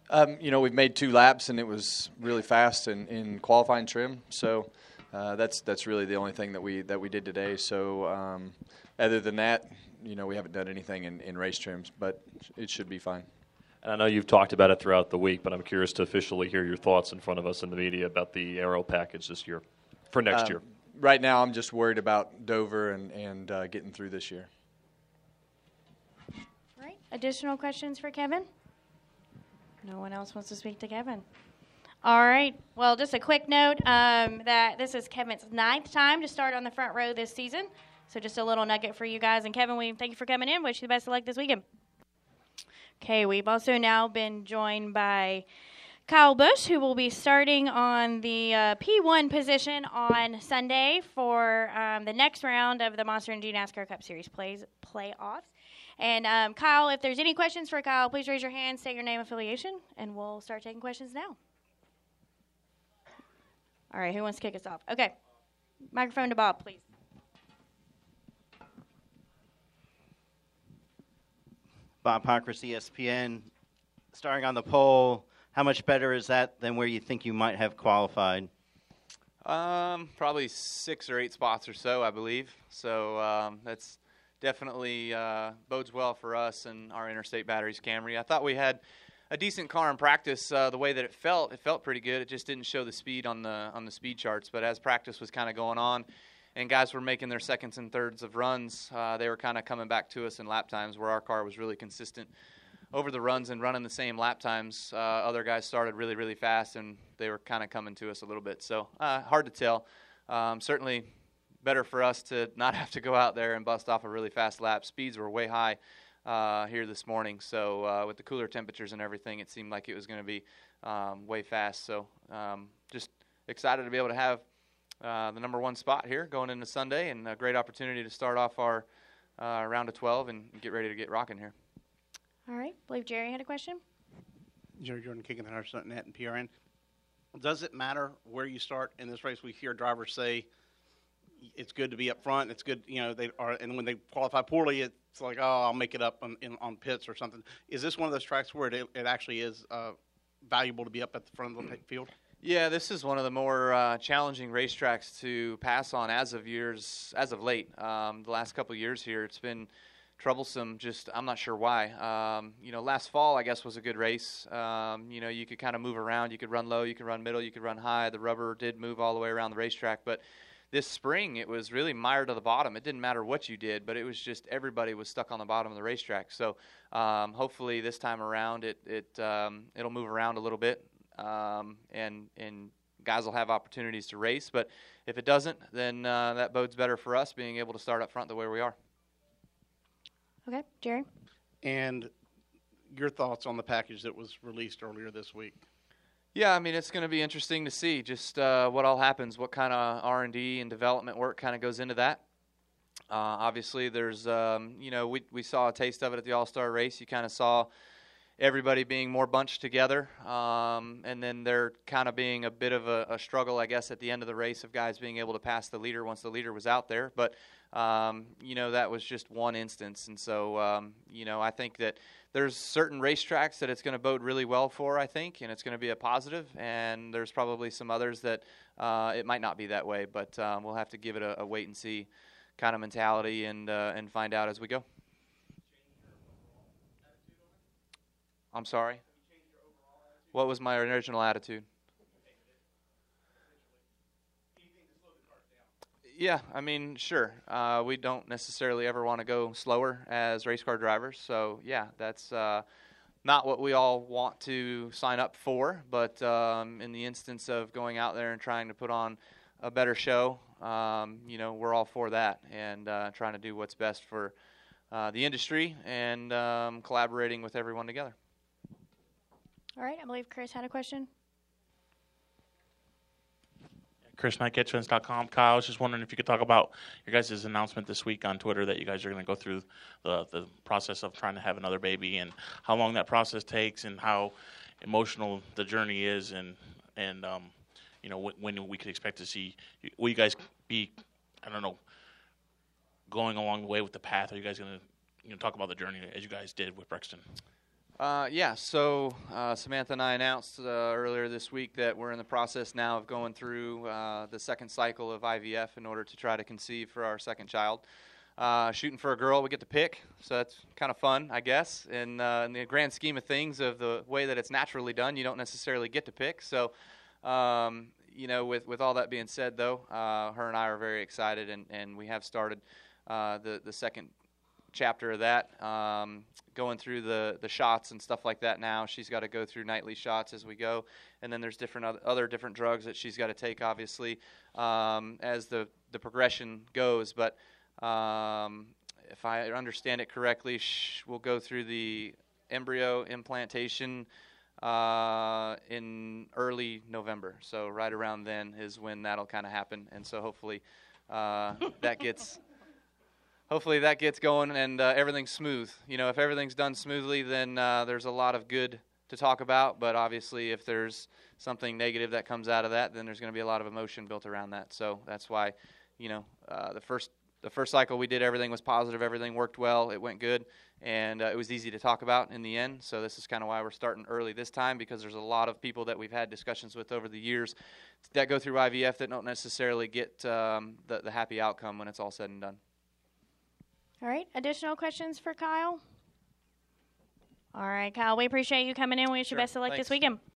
We've made 2 laps, and it was really fast in qualifying trim. So that's really the only thing that we did today. So other than that, we haven't done anything in race trims, but it should be fine. And I know you've talked about it throughout the week, but I'm curious to officially hear your thoughts in front of us in the media about the aero package this year, for next year. Right now, I'm just worried about Dover and getting through this year. All right. Additional questions for Kevin? No one else wants to speak to Kevin. All right. Well, just a quick note that this is Kevin's 9th time to start on the front row this season. So just a little nugget for you guys. And Kevin, we thank you for coming in. Wish you the best of luck this weekend. Okay, we've also now been joined by Kyle Busch, who will be starting on the P1 position on Sunday for the next round of the Monster Energy NASCAR Cup Series playoffs. And Kyle, if there's any questions for Kyle, please raise your hand, state your name, affiliation, and we'll start taking questions now. All right, who wants to kick us off? Okay, microphone to Bob, please. Bob Pockrass, ESPN. Starting on the pole, how much better is that than where you think you might have qualified? Probably 6 or 8 spots or so, I believe. So that's definitely bodes well for us and our Interstate Batteries Camry. I thought we had a decent car in practice. The way that it felt pretty good. It just didn't show the speed on the speed charts. But as practice was kind of going on, and guys were making their seconds and thirds of runs, they were kind of coming back to us in lap times where our car was really consistent over the runs and running the same lap times. Other guys started really, really fast, and they were kind of coming to us a little bit. So hard to tell. Certainly better for us to not have to go out there and bust off a really fast lap. Speeds were way high here this morning. So with the cooler temperatures and everything, it seemed like it was going to be way fast. So just excited to be able to have the number 1 spot here going into Sunday, and a great opportunity to start off our round of 12 and get ready to get rocking here. All right. I believe Jerry had a question. Jerry Jordan, Kicking the Hearts Net and PRN. Does it matter where you start in this race? We hear drivers say it's good to be up front. It's good, they are, and when they qualify poorly, it's like, oh, I'll make it up on pits or something. Is this one of those tracks where it actually is valuable to be up at the front of the field? Yeah, this is one of the more challenging racetracks to pass on as of late. The last couple of years here, it's been troublesome. Just I'm not sure why. Last fall I guess was a good race. You could kind of move around. You could run low. You could run middle. You could run high. The rubber did move all the way around the racetrack, but this spring it was really mired to the bottom. It didn't matter what you did, but it was just everybody was stuck on the bottom of the racetrack. So hopefully this time around it'll move around a little bit. And guys will have opportunities to race. But if it doesn't, then that bodes better for us being able to start up front the way we are. Okay, Jerry? And your thoughts on the package that was released earlier this week? Yeah, it's going to be interesting to see just what all happens, what kind of R&D and development work kind of goes into that. Obviously, there's, we saw a taste of it at the All-Star race. You kind of saw everybody being more bunched together, and then there kind of being a bit of a struggle, I guess, at the end of the race of guys being able to pass the leader once the leader was out there. But, that was just one instance. And so, I think that there's certain racetracks that it's going to bode really well for, I think, and it's going to be a positive. And there's probably some others that it might not be that way. But we'll have to give it a wait-and-see kind of mentality and find out as we go. I'm sorry? What was my original attitude? Yeah, sure. We don't necessarily ever want to go slower as race car drivers. So, yeah, that's not what we all want to sign up for. But in the instance of going out there and trying to put on a better show, we're all for that and trying to do what's best for the industry and collaborating with everyone together. All right, I believe Chris had a question. Chris Knight, GetTrends.com. Kyle, I was just wondering if you could talk about your guys' announcement this week on Twitter that you guys are going to go through the process of trying to have another baby and how long that process takes and how emotional the journey is and when we could expect to see. Will you guys be, going along the way with the path? Are you guys going to talk about the journey as you guys did with Brexton? Yeah, so Samantha and I announced earlier this week that we're in the process now of going through the second cycle of IVF in order to try to conceive for our second child. Shooting for a girl, we get to pick, so that's kind of fun, I guess. In the grand scheme of things, of the way that it's naturally done, you don't necessarily get to pick. So, with all that being said, though, her and I are very excited, and we have started the second chapter of that, going through the shots and stuff like that now. She's got to go through nightly shots as we go, and then there's other different drugs that she's got to take, obviously, as the progression goes. But if I understand it correctly, we'll go through the embryo implantation in early November. So right around then is when that'll kind of happen, and so hopefully that gets going and everything's smooth. If everything's done smoothly, then there's a lot of good to talk about. But obviously, if there's something negative that comes out of that, then there's going to be a lot of emotion built around that. So that's why, the first cycle we did, everything was positive, everything worked well, it went good, and it was easy to talk about in the end. So this is kind of why we're starting early this time, because there's a lot of people that we've had discussions with over the years that go through IVF that don't necessarily get the happy outcome when it's all said and done. All right. Additional questions for Kyle? All right, Kyle, we appreciate you coming in. We wish you Sure. best of luck Thanks. this weekend.